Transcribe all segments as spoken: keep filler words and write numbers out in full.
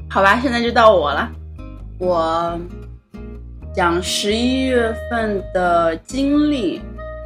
好吧，现在就到我了。我讲十一月份的经历，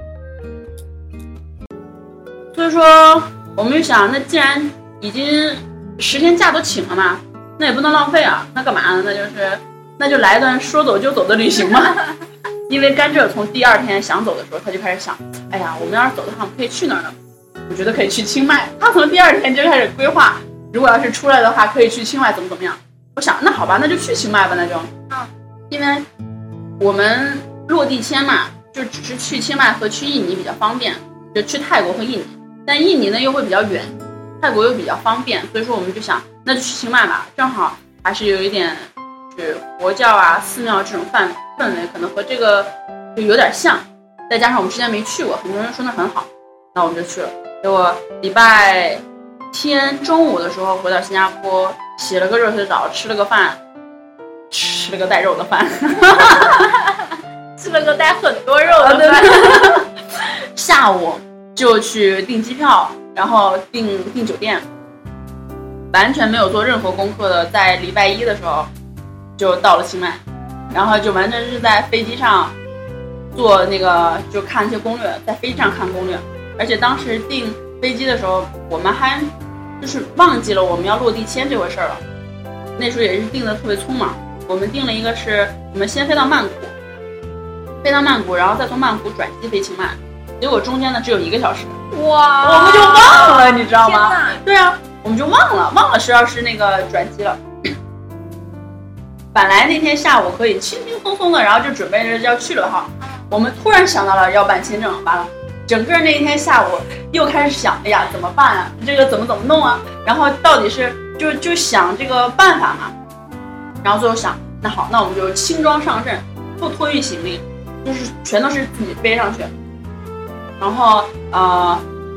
所以说我们就想，那既然已经十天假都请了嘛，那也不能浪费啊，那干嘛呢？那就是那就来一段说走就走的旅行嘛。因为甘蔗从第二天想走的时候，他就开始想，哎呀，我们要是走的话，我们可以去哪儿呢？我觉得可以去清迈。他从第二天就开始规划，如果要是出来的话，可以去清迈怎么怎么样。我想，那好吧，那就去清迈吧，那就，嗯，因为我们落地签嘛，就只是去清迈和去印尼比较方便，就去泰国和印尼，但印尼呢又会比较远，泰国又比较方便，所以说我们就想，那就去清迈吧，正好还是有一点是佛教啊、寺庙这种氛氛围，可能和这个就有点像，再加上我们之前没去过，很多人说那很好，那我们就去了。结果礼拜天中午的时候回到新加坡，洗了个热水澡，吃了个饭，吃了个带肉的饭， 吃了个带很多肉的饭。 下午就去订机票，然后订订酒店，完全没有做任何功课的，在礼拜一的时候就到了清迈，然后就完全是在飞机上做那个，就看一些攻略，在飞机上看攻略。而且当时订飞机的时候，我们还就是忘记了我们要落地签这回事了。那时候也是订的特别匆忙，我们订了一个是我们先飞到曼谷，飞到曼谷，然后再从曼谷转机飞清迈，结果中间呢只有一个小时， 哇， 我们就忘了，你知道吗？ 天哪， 对啊，我们就忘了，忘了是要是那个转机了。本来那天下午可以轻轻松松的，然后就准备着要去了哈，我们突然想到了要办签证，完了。整个那一天下午又开始想，哎呀，怎么办啊？这个怎么怎么弄啊？然后到底是就就想这个办法嘛。然后最后想，那好，那我们就轻装上阵，不托运行李，就是全都是自己背上去。然后呃，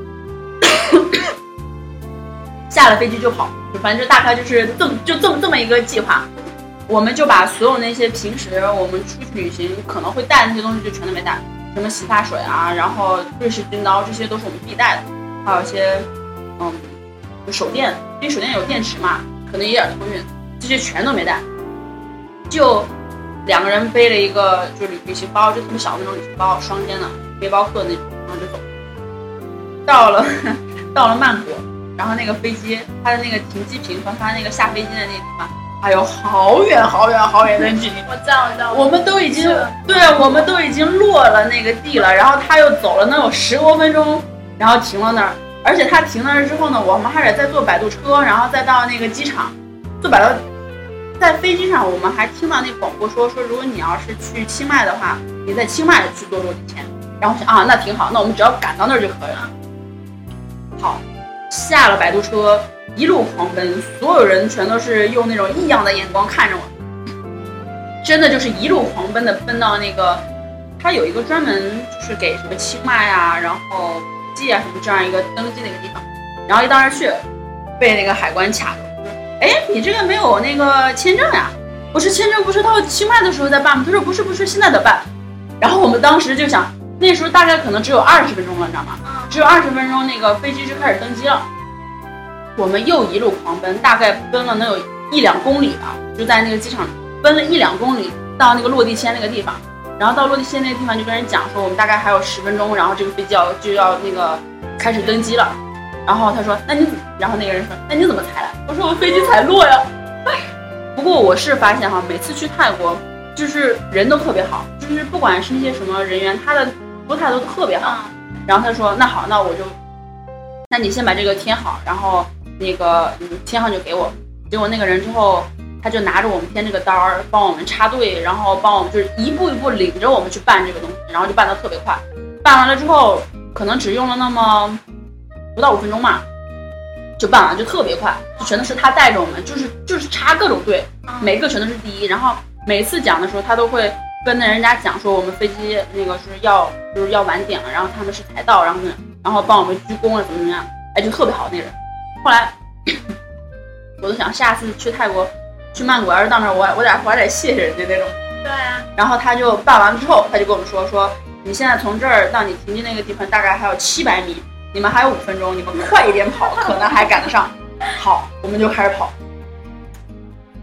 下了飞机就跑，就反正就大概就是这么就这么这么一个计划。我们就把所有那些平时我们出去旅行可能会带的那些东西就全都没带。什么洗发水啊，然后瑞士军刀，这些都是我们必带的，还有一些嗯手电，因为手电有电池嘛，可能也有点托运，这些全都没带，就两个人背了一个就旅旅行包，就特别小的那种旅行包，双肩的背包客那种，然后就走。到了到了曼谷，然后那个飞机它的那个停机坪和它那个下飞机的那个地方。还有好远好远好远的距离， 我知道，我知道， 我们都已经对，我们都已经落了那个地了，然后他又走了能有十多分钟，然后停了那儿，而且他停那儿之后呢，我们还得再坐摆渡车，然后再到那个机场，坐摆渡，在飞机上我们还听到那广播说说，如果你要是去清迈的话，你在清迈去做落地签，然后想啊，那挺好，那我们只要赶到那儿就可以了。好，下了摆渡车。一路狂奔，所有人全都是用那种异样的眼光看着我，真的就是一路狂奔的奔到那个，它有一个专门就是给什么清迈啊，然后记啊什么这样一个登记的一个地方，然后一到那儿去，被那个海关卡住，说，哎，你这个没有那个签证呀？我说签证不是到清迈的时候再办吗？他说不是不是，现在得办。然后我们当时就想，那时候大概可能只有二十分钟了，你知道吗？只有二十分钟，那个飞机就开始登机了。我们又一路狂奔，大概奔了能有一两公里吧，就在那个机场奔了一两公里到那个落地签那个地方，然后到落地签那个地方就跟人讲说我们大概还有十分钟，然后这个飞机要就要那个开始登机了，然后他说那你，然后那个人说那你怎么才来？我说我飞机才落呀。不过我是发现哈，每次去泰国就是人都特别好，就是不管是那些什么人员，他的服务态度都特别好。然后他说那好，那我就，那你先把这个填好，然后。那个嗯，签上就给我，结果那个人之后，他就拿着我们填这个单儿，帮我们插队，然后帮我们就是一步一步领着我们去办这个东西，然后就办得特别快。办完了之后，可能只用了那么不到五分钟嘛，就办完，就特别快，就全都是他带着我们，就是就是插各种队，每个全都是第一。然后每次讲的时候，他都会跟那人家讲说我们飞机那个是要就是要晚点了，然后他们是才到，然后呢，然后帮我们鞠躬了怎么怎么样，哎，就特别好那人。后来我都想下次去泰国去曼谷要是到那儿我我得我得谢谢人家那种。 对啊。 然后他就办完之后他就跟我们说说你现在从这儿到你停机那个地方大概还有七百米，你们还有五分钟，你们快一点跑可能还赶得上。好，我们就开始跑，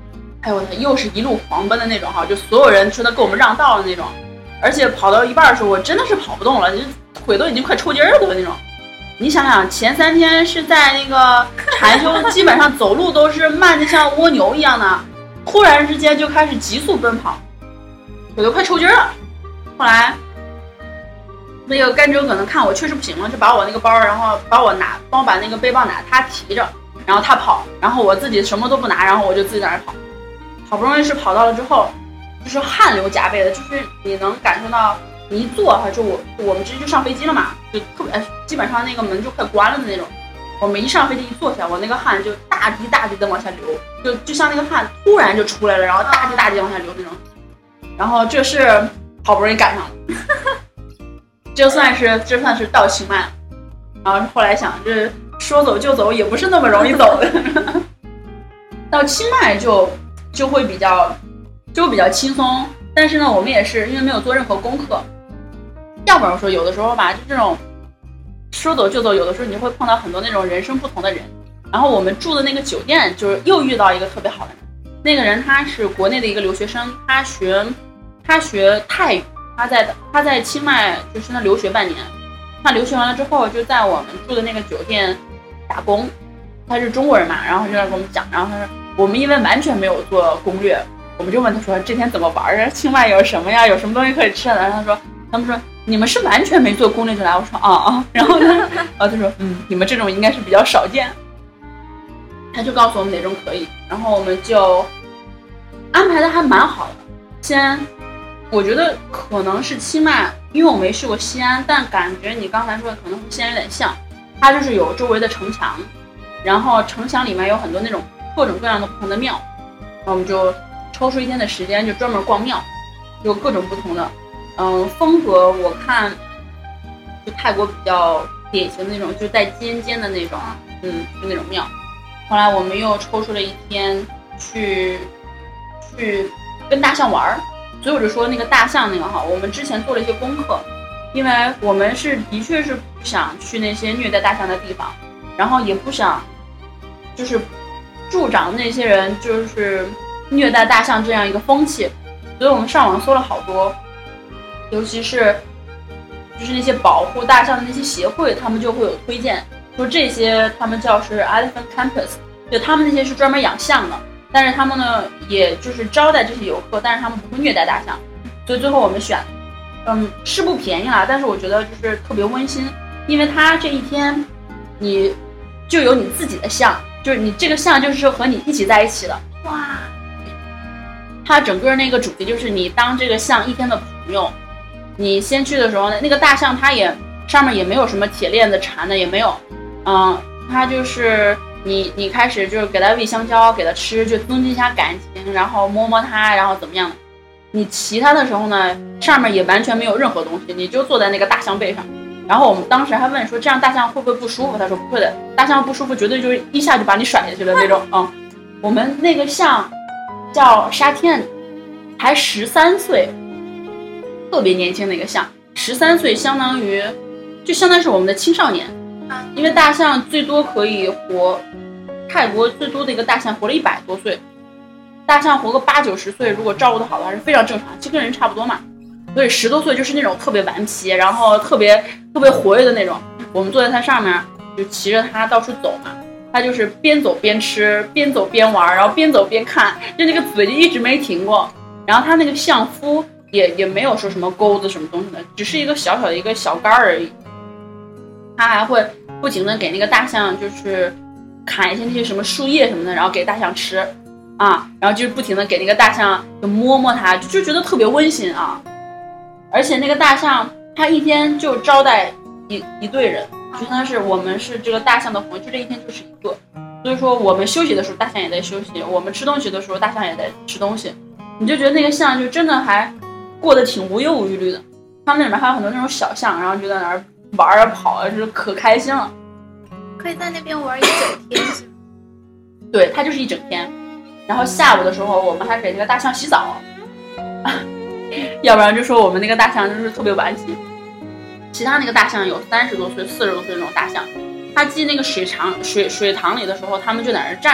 哎呦，又是一路狂奔的那种哈，就所有人说他给我们让道的那种，而且跑到一半的时候，我真的是跑不动了，就腿都已经快抽筋了的那种。你想想，前三天是在那个禅修，基本上走路都是慢的像蜗牛一样的，突然之间就开始急速奔跑，腿都快抽筋了。后来那个甘蔗可能看我确实不行了，就把我那个包，然后把我拿，帮我把那个背包拿，他提着，然后他跑，然后我自己什么都不拿，然后我就自己在那跑。好不容易是跑到了之后，就是汗流浃背的，就是你能感受到，你一坐哈，就我我们直接就上飞机了嘛，就特别基本上那个门就快关了的那种。我们一上飞机一坐下，我那个汗就大滴大滴的往下流，就就像那个汗突然就出来了，然后大滴大滴往下流那种。然后这是好不容易赶上了，这算是这算是到清迈了。然后后来想，这说走就走也不是那么容易走的。到清迈就。就会比较就比较轻松，但是呢我们也是因为没有做任何功课，要不然说有的时候吧，就这种说走就走，有的时候你就会碰到很多那种人生不同的人。然后我们住的那个酒店就是又遇到一个特别好的人，那个人他是国内的一个留学生，他学他学泰语，他在他在清迈就是那留学半年，他留学完了之后就在我们住的那个酒店打工，他是中国人嘛，然后就在跟我们讲，然后他说我们因为完全没有做攻略，我们就问他说这天怎么玩啊？清迈有什么呀？有什么东西可以吃的？然后他说，他们说你们是完全没做攻略就来？我说啊啊，然后呢，然后他说嗯，你们这种应该是比较少见。他就告诉我们哪种可以，然后我们就安排的还蛮好的。先，我觉得可能是清迈，因为我没去过西安，但感觉你刚才说的可能和西安有点像，它就是有周围的城墙，然后城墙里面有很多那种各种各样的不同的庙，然后我们就抽出一天的时间就专门逛庙，有各种不同的，嗯，风格我看就泰国比较典型的那种，就带尖尖的那种，嗯，就那种庙。后来我们又抽出了一天去去跟大象玩，所以我就说那个大象那个哈，我们之前做了一些功课，因为我们是的确是不想去那些虐待大象的地方，然后也不想就是助长那些人就是虐待大象这样一个风气，所以我们上网搜了好多，尤其是就是那些保护大象的那些协会，他们就会有推荐，说这些他们叫是 Elephant Campus， 就他们那些是专门养象的，但是他们呢也就是招待这些游客，但是他们不会虐待大象，所以最后我们选嗯是不便宜啦，但是我觉得就是特别温馨，因为他这一天你就有你自己的象，就是你这个象就是和你一起在一起的。 哇， 它整个那个主题就是你当这个象一天的朋友。你先去的时候呢，那个大象它也上面也没有什么铁链子缠的，也没有，嗯，它就是你你开始就是给它喂香蕉，给它吃，就增进一下感情，然后摸摸它，然后怎么样的。你骑它的时候呢，上面也完全没有任何东西，你就坐在那个大象背上。然后我们当时还问说，这样大象会不会不舒服？他说不会的，大象不舒服绝对就是一下就把你甩下去的那种啊、嗯。我们那个象叫沙天，才十三岁。特别年轻的一个象，十三岁相当于就相当于是我们的青少年，因为大象最多可以活，泰国最多的一个大象活了一百多岁，大象活个八九十岁，如果照顾得好的话是非常正常，就跟人差不多嘛。所以十多岁就是那种特别顽皮，然后特别特别活跃的那种。我们坐在它上面，就骑着它到处走嘛，它就是边走边吃，边走边玩，然后边走边看，就那个嘴就一直没停过。然后它那个象夫。也也没有说什么钩子什么东西的，只是一个小小的一个小杆而已。他还会不停的给那个大象就是砍一些那些什么树叶什么的，然后给大象吃啊，然后就是不停的给那个大象就摸摸它，就就觉得特别温馨啊。而且那个大象它一天就招待一一队人，就相当于是我们是这个大象的朋友，就这一天就是一个。所以说我们休息的时候大象也在休息，我们吃东西的时候大象也在吃东西，你就觉得那个象就真的还过得挺无忧无虑的。他们那里面还有很多那种小象，然后就在那儿玩啊跑啊，就是可开心了。 可以在那边玩一整天。 对，它就是一整天。然后下午的时候，我们还给那个大象洗澡，要不然就说我们那个大象就是特别顽皮。其他那个大象有三十多岁、四十多岁那种大象，它进那个水场、水水塘里的时候，他们就在那儿站着嘛，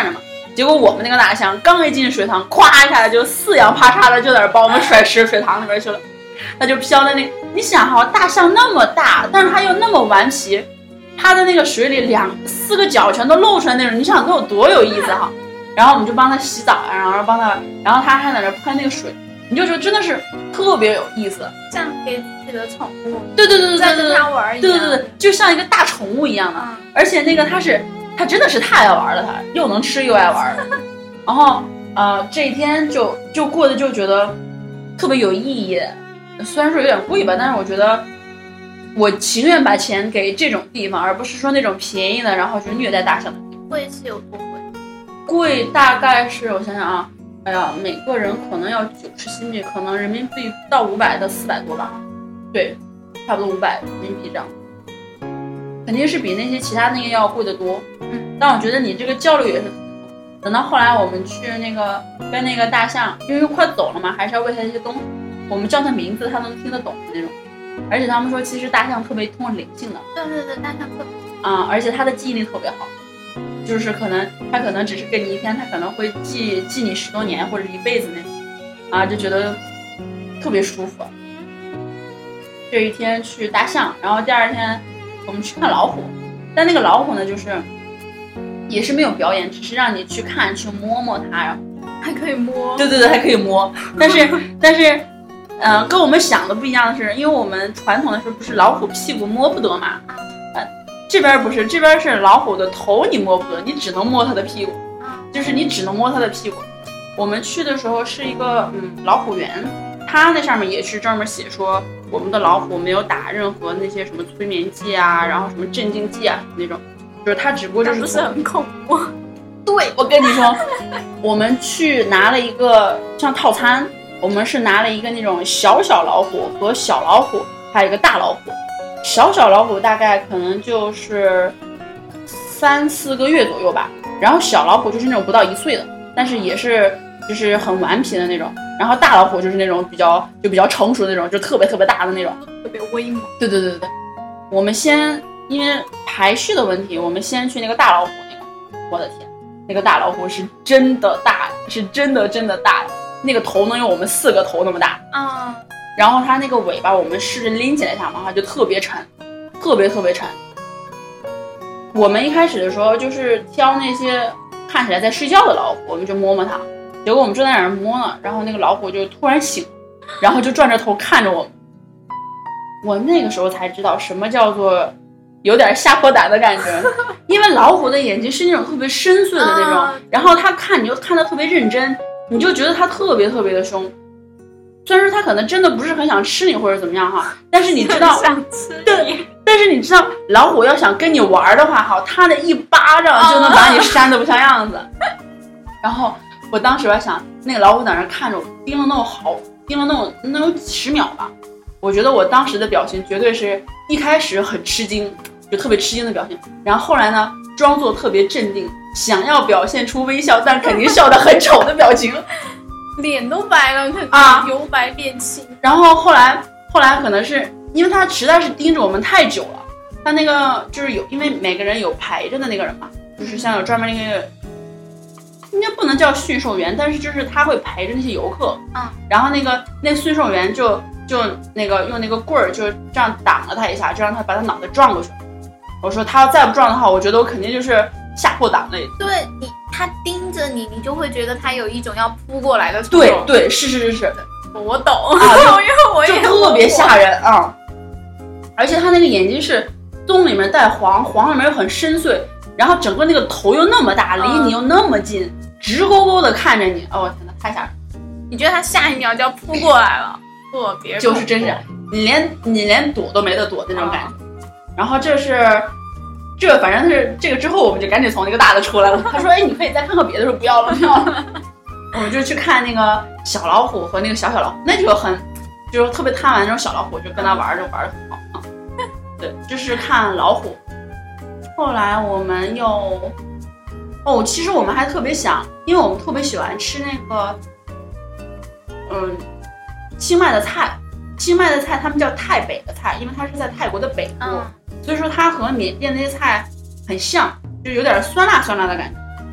结果我们那个大象刚一进水塘，咵一下就四仰八叉的就在那把我们甩石水塘里边去了。它就飘在那，你想哈，大象那么大，但是它又那么顽皮，它的那个水里两四个脚全都露出来那种，你想都有多有意思哈。然后我们就帮它洗澡啊，然后帮它，然后它还在那喷那个水，你就觉得真的是特别有意思， 像给自己的宠物， 对对对对对， 在跟它玩一样， 对对对，就像一个大宠物一样的。嗯、而且那个它是，它真的是太爱玩了，它又能吃又爱玩。然后呃，这一天就就过得就觉得特别有意义。虽然说有点贵吧，但是我觉得我情愿把钱给这种地方，而不是说那种便宜的，然后就虐待大象的地方。 贵是有多贵？ 贵大概是我想想啊，哎呀，每个人可能要九十新币，可能人民币到五百的四百多吧，对，差不多五百人民币这样，肯定是比那些其他那个要贵得多。嗯，但我觉得你这个交流也是。等到后来我们去那个跟那个大象，因为快走了嘛，还是要喂它一些东西。我们叫它名字，它能听得懂的那种。而且他们说，其实大象特别通过灵性的。 对对对，大象特别啊、嗯，而且它的记忆力特别好，就是可能它可能只是跟你一天，它可能会记记你十多年或者一辈子那种，啊，就觉得特别舒服。这一天去大象，然后第二天我们去看老虎，但那个老虎呢，就是也是没有表演，只是让你去看去摸摸它，然后还可以摸。 对对对，还可以摸，但是但是。嗯、呃，跟我们想的不一样的是，因为我们传统的时候不是老虎屁股摸不得嘛，呃，这边不是，这边是老虎的头你摸不得，你只能摸它的屁股，就是你只能摸它的屁股。我们去的时候是一个嗯老虎园，它那上面也是专门写说我们的老虎没有打任何那些什么催眠剂啊，然后什么镇静剂啊那种，就是它只不过就是不是很恐怖。 对，我跟你说，我们去拿了一个像套餐。我们是拿了一个那种小小老虎和小老虎，还有一个大老虎。小小老虎大概可能就是三四个月左右吧，然后小老虎就是那种不到一岁的，但是也是就是很顽皮的那种。然后大老虎就是那种比较就比较成熟的那种，就特别特别大的那种， 特别威猛。 对对对对对。我们先因为排序的问题，我们先去那个大老虎那个。我的天，那个大老虎是真的大，是真的真的大。那个头能有我们四个头那么大啊、嗯，然后它那个尾巴我们试着拎起来一下嘛，它就特别沉，特别特别沉。我们一开始的时候就是挑那些看起来在睡觉的老虎，我们就摸摸它，结果我们正在那儿摸呢，然后那个老虎就突然醒，然后就转着头看着我们。我那个时候才知道什么叫做有点吓破胆的感觉，因为老虎的眼睛是那种特别深邃的那种，嗯、然后它看你就看得特别认真。你就觉得它特别特别的凶，虽然说它可能真的不是很想吃你或者怎么样哈，但是你知道， 想吃你对，但是你知道老虎要想跟你玩的话哈，它的一巴掌就能把你扇得不像样子。哦、然后我当时我还想，那个老虎在那看着我，盯了那么好，盯了那么能有几十秒吧。我觉得我当时的表情绝对是一开始很吃惊，就特别吃惊的表情，然后后来呢，装作特别镇定。想要表现出微笑，但肯定笑得很丑的表情， 脸都白了，肯定啊， 由白变青。 然后后来，后来可能是因为他实在是盯着我们太久了，他那个就是有，因为每个人有排着的那个人嘛，就是像有专门那个，应该不能叫驯兽员，但是就是他会排着那些游客， 嗯， 然后那个那驯兽员就就那个用那个棍儿就这样挡了他一下，就让他把他脑袋撞过去。我说他要再不撞的话，我觉得我肯定就是吓破胆了。 对你，他盯着你，你就会觉得他有一种要扑过来的冲动。对对，是是是是， 我懂啊， 因为我也就特别吓人啊！而且他那个眼睛是棕里面带黄，黄里面又很深邃，然后整个那个头又那么大，离你又那么近，嗯、直勾勾的看着你。哦，天哪，太吓人！ 你觉得他下一秒就要扑过来了？特别就是真是你连你连躲都没得躲的那种感觉。嗯然后这是，这反正是这个之后，我们就赶紧从那个大的出来了。他说：“哎，你可以再看看别的。”说不要了，不要了。我们就去看那个小老虎和那个小小老虎，那就很，就是特别贪玩那种小老虎，就跟他玩就玩得很好啊。对，这是看老虎。后来我们又，哦，其实我们还特别想，因为我们特别喜欢吃那个，嗯，清迈的菜。清迈的菜他们叫泰北的菜，因为它是在泰国的北部。嗯所以说它和缅甸那些菜很像，就有点酸辣酸辣的感觉。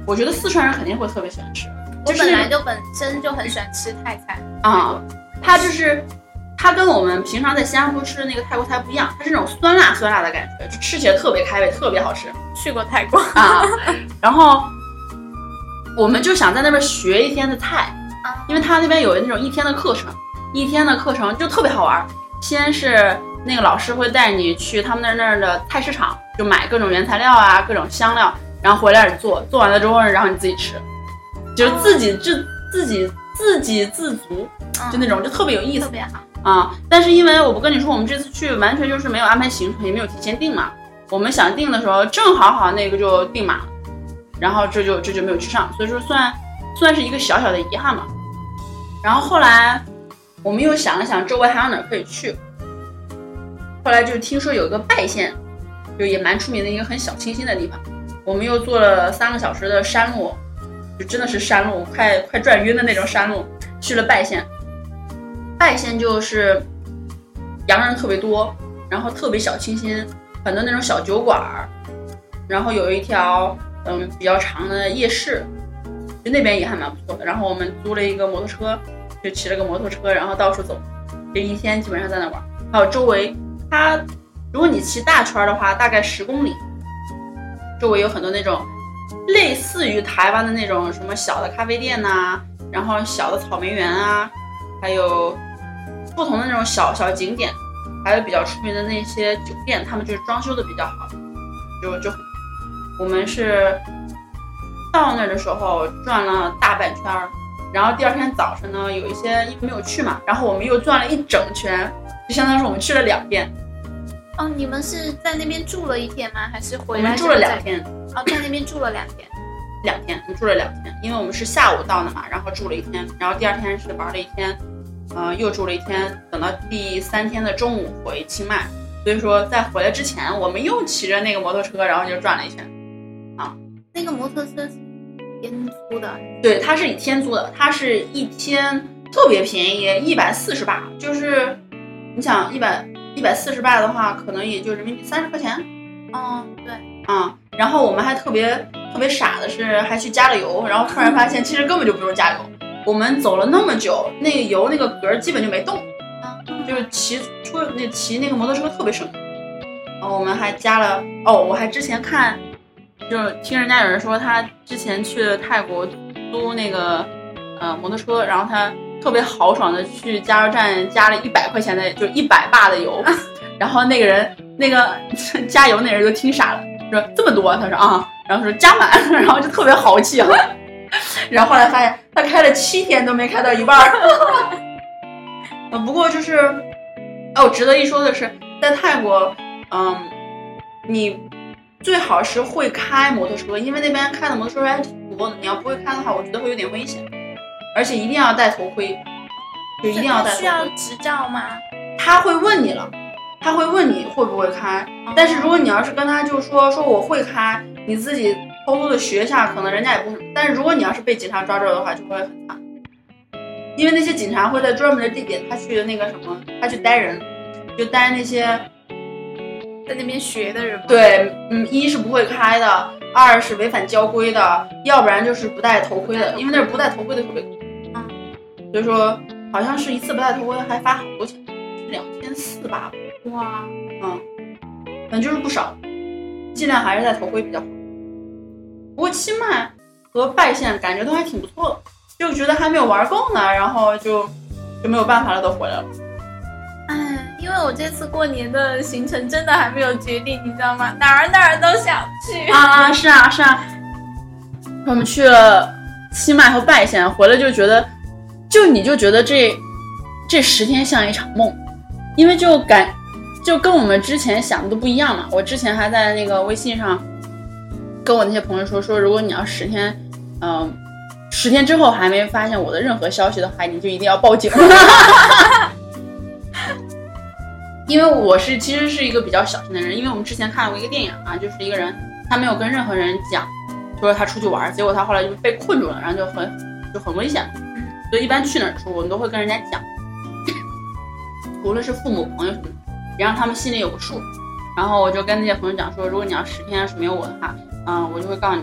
我觉得四川人肯定会特别喜欢吃。 我本来就本身就很喜欢吃泰菜啊，它就是它跟我们平常在新加坡吃的那个泰国菜不一样，它是那种酸辣酸辣的感觉，就吃起来特别开胃，特别好吃。 去过泰国啊，然后我们就想在那边学一天的菜，因为他那边有那种一天的课程，一天的课程就特别好玩。先是那个老师会带你去他们那儿的菜市场，就买各种原材料啊，各种香料，然后回来做，做完了之后然后你自己吃，就是自己自自己自给自足，就那种就特别有意思， 特别好啊。但是因为我不跟你说，我们这次去完全就是没有安排行程，也没有提前订嘛。我们想订的时候，正好好那个就订满了，然后这就这就没有去上，所以说算算是一个小小的遗憾嘛。然后后来我们又想了想，周围还有哪可以去。后来就听说有个拜县，就也蛮出名的一个很小清新的地方。我们又坐了三个小时的山路，就真的是山路，快快转晕的那种山路，去了拜县。拜县就是洋人特别多，然后特别小清新，很多那种小酒馆，然后有一条嗯比较长的夜市，就那边也还蛮不错的。然后我们租了一个摩托车，就骑了个摩托车，然后到处走，这一天基本上在那玩。还有周围，它如果你骑大圈的话，大概十公里，周围有很多那种类似于台湾的那种什么小的咖啡店呐、啊，然后小的草莓园啊，还有不同的那种小小景点，还有比较出名的那些酒店，他们就是装修的比较好，就就我们是到那儿的时候转了大半圈，然后第二天早晨呢，有一些因为没有去嘛，然后我们又转了一整圈，就相当于是我们去了两遍。 哦，你们是在那边住了一天吗？还是回来？ 我们住了两天。 哦，在那边住了两天。 两天，我们住了两天，因为我们是下午到的嘛，然后住了一天，然后第二天是玩了一天，呃，又住了一天，等到第三天的中午回清迈。所以说在回来之前，我们又骑着那个摩托车，然后就转了一圈。啊， 那个摩托车是天租的？ 对，它是以天租的，它是一天特别便宜，一百四十巴，就是你想一百一百四十巴的话，可能也就人民币三十块钱。 哦，对， 啊、嗯，然后我们还特别特别傻的是，还去加了油，然后突然发现其实根本就不用加油。我们走了那么久，那个油那个格基本就没动，就是骑出那骑那个摩托车特别省。然后我们还加了哦，我还之前看，就是听人家有人说他之前去泰国租那个呃摩托车，然后他特别豪爽的去加油站加了一百块钱的，就一百巴的油，然后那个人那个加油那人都听傻了，说这么多，他说啊，然后说加满，然后就特别豪气啊。然后后来发现他开了七天都没开到一半。呃，不过就是哦，值得一说的是，在泰国，嗯，你最好是会开摩托车，因为那边开的摩托车还挺多的。你要不会开的话，我觉得会有点危险，而且一定要戴头盔，就一定要戴头盔。 需要执照吗？ 他会问你了，他会问你会不会开，但是如果你要是跟他就说说我会开，你自己偷偷的学一下，可能人家也不。但是如果你要是被警察抓住的话，就会很惨，因为那些警察会在专门的地点，他去那个什么，他去逮人，就逮那些在那边学的人。 对，嗯，一是不会开的，二是违反交规的，要不然就是不戴头盔的，因为那是不戴头盔的特别多。 嗯， 所以说好像是一次不戴头盔还罚好多钱，两千四吧。 哇， 嗯，反正就是不少，尽量还是戴头盔比较好。不过清迈和拜县感觉都还挺不错的，就觉得还没有玩够呢，然后就就没有办法了，都回来了。 哎，因为我这次过年的行程真的还没有决定，你知道吗？哪儿哪儿都想去啊！是啊是啊，我们去了清迈和拜县，回来就觉得，就你就觉得这这十天像一场梦，因为就感就跟我们之前想的都不一样嘛。我之前还在那个微信上跟我那些朋友说说，如果你要十天，嗯、呃，十天之后还没发现我的任何消息的话，你就一定要报警。因为我是其实是一个比较小心的人，因为我们之前看过一个电影啊，就是一个人他没有跟任何人讲，说他出去玩，结果他后来就被困住了，然后就很就很危险。所以一般去哪儿住，我们都会跟人家讲，无论是父母朋友什么的，也让他们心里有个数。然后我就跟那些朋友讲说，如果你要十天要是没有我的话，嗯，我就会告诉你，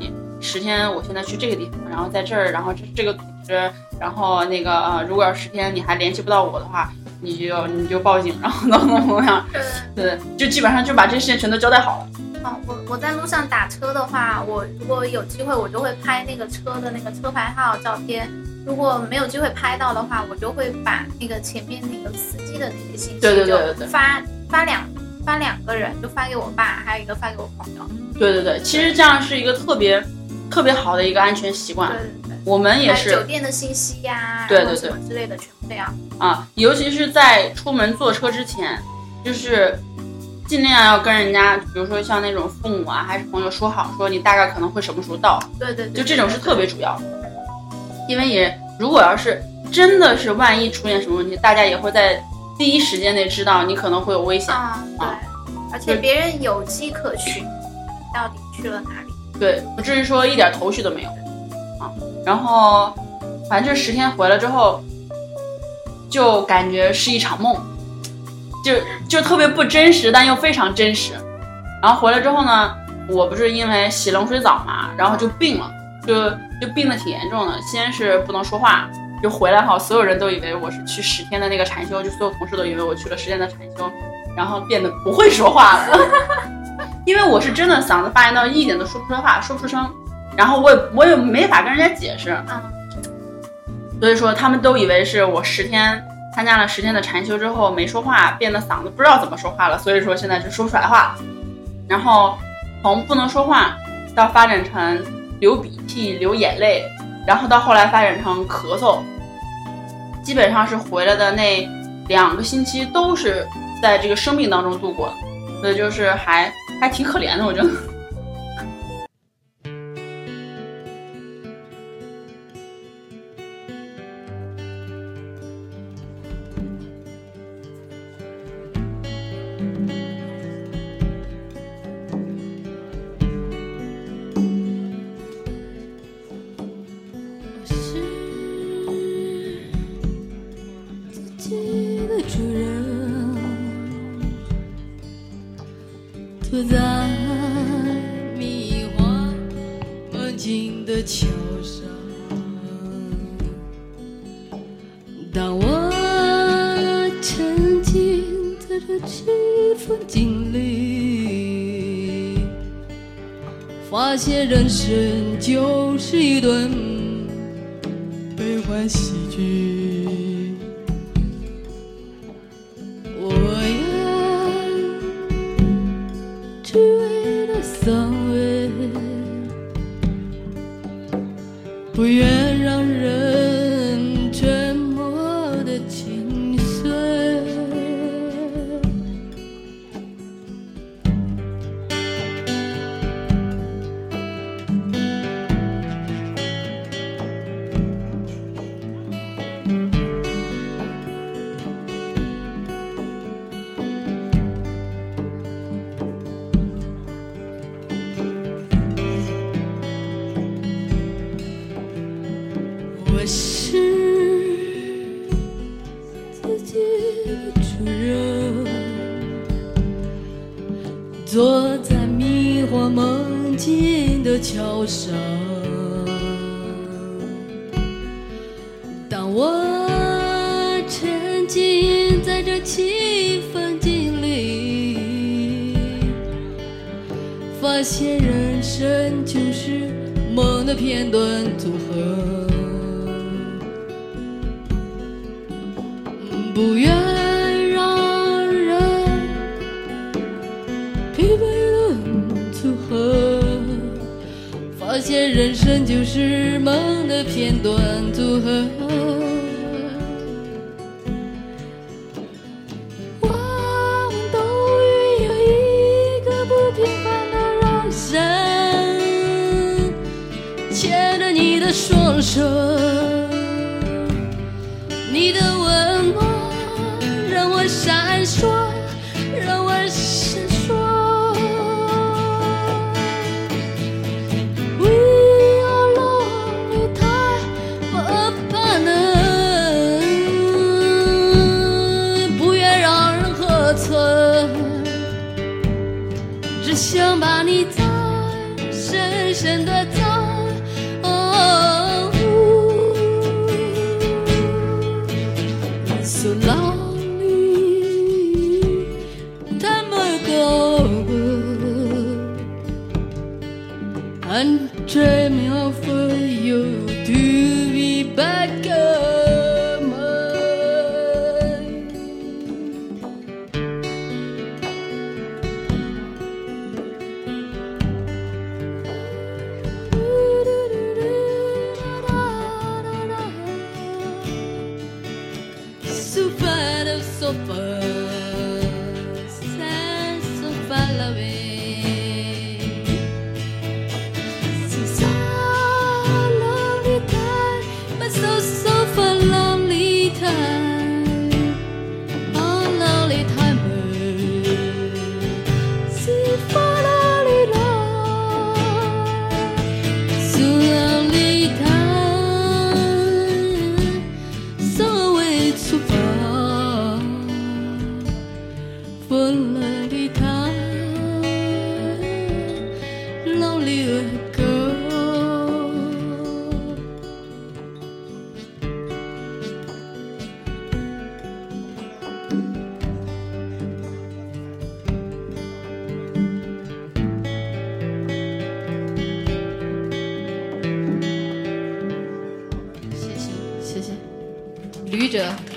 十天我现在去这个地方，然后在这儿，然后这是这个组织，然后那个呃，如果要十天你还联系不到我的话，你就你就报警，然后怎么怎么样，对，就基本上就把这些事情全都交代好了。 哦，我我在路上打车的话，我如果有机会，我就会拍那个车的那个车牌号照片。如果没有机会拍到的话，我就会把那个前面那个司机的那些信息， 对对对对对， 发发两发两个人，就发给我爸，还有一个发给我朋友。 对对对，其实这样是一个特别特别好的一个安全习惯。 对对对， 我们也是酒店的信息呀、啊， 对对对， 什么之类的，全部这样啊。尤其是在出门坐车之前，就是尽量要跟人家，比如说像那种父母啊，还是朋友说好，说你大概可能会什么时候到。 对对对， 就这种是特别主要的，因为也如果要是真的是万一出现什么问题，大家也会在第一时间内知道你可能会有危险。 啊，对，啊、而且别人有迹可循，到底去了哪里？ 对，不至于说一点头绪都没有啊。然后反正这十天回来之后，就感觉是一场梦，就就特别不真实，但又非常真实。然后回来之后呢，我不是因为洗冷水澡嘛，然后就病了，就就病得挺严重的。先是不能说话，就回来后所有人都以为我是去十天的那个禅修，就所有同事都以为我去了十天的禅修，然后变得不会说话了。因为我是真的嗓子发炎到一点都说不出话，说不出声，然后我也我也没法跟人家解释，所以说他们都以为是我十天参加了十天的禅修之后没说话，变得嗓子不知道怎么说话了，所以说现在就说不出来话。然后从不能说话到发展成流鼻涕、流眼泪，然后到后来发展成咳嗽，基本上是回来的那两个星期都是在这个生病当中度过的，所以就是还还挺可怜的，我觉得。 坐在迷幻梦境的桥上，当我沉浸在这气风景里，发现人生就是一顿悲欢喜剧。不愿让人沉默的心碎，我是自己的主人，坐在迷幻梦境的桥上，当我沉浸在这气氛境里，发现人生就是梦的片段组合。不愿让人疲惫的组合，发现人生就是梦的片段组合。我们都拥有一个不平凡的人生，牵着你的双手，你的温暖让我闪烁，让我闪烁。We are lonely time of abandon， 不愿让人何存，只想把你再深深的藏。 dreaming of you to be back again. So far, so far, so far away. So, so for lonely time, oh lonely time, see for lonely love, so lonely time, so way too far, for lonely time, lonely girl.谢谢，旅者。